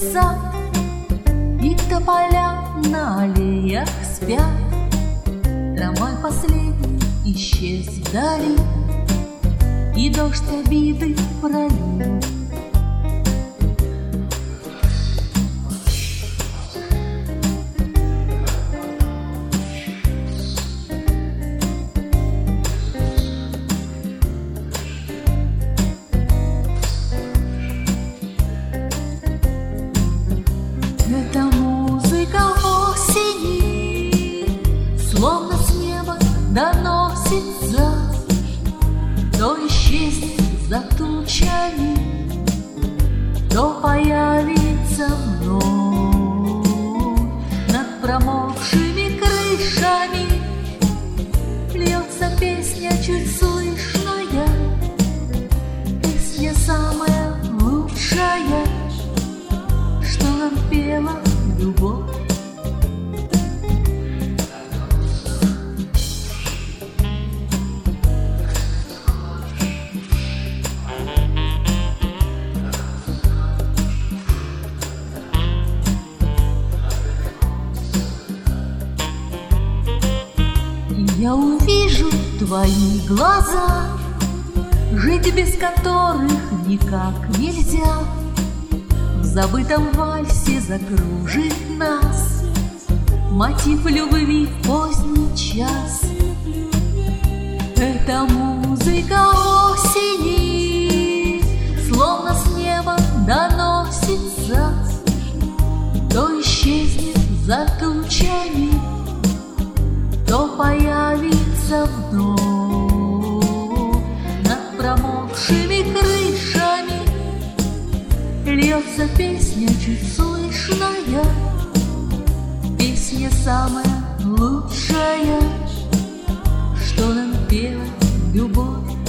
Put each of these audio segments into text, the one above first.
сад, и тополя на аллеях спят. Трамвай последний исчез вдали, и дождь обиды пролил. Это музыка осени, словно с неба доносится, то исчезнет за тучами, то появится вновь. Над промокшими крышами льется песня чуть слышная, песня самая лучшая, что нам пела любовь. Я увижу твои глаза, жить без которых никак нельзя. В забытом вальсе закружит нас мотив любви в поздний час. Это музыка осени, словно с неба доносится, то исчезнет за тучами, то появится вновь. Над промокшими крышами льется песня чуть слышная, песня самая лучшая, что нам пела любовь.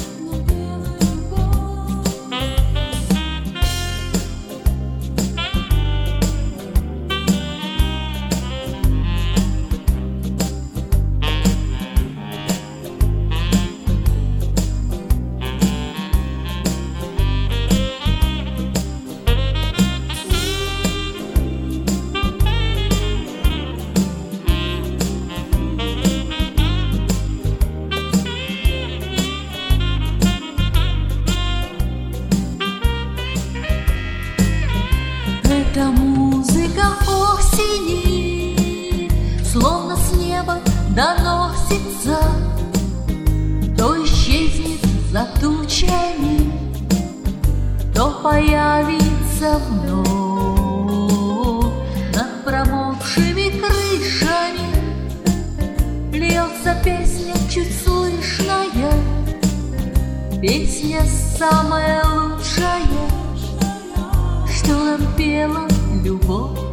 Это музыка осени, словно с неба доносится, то исчезнет за тучами, то появится вновь. Над промокшими крышами льется песня чуть слышная, песня самая лучшая, что нам пела любовь.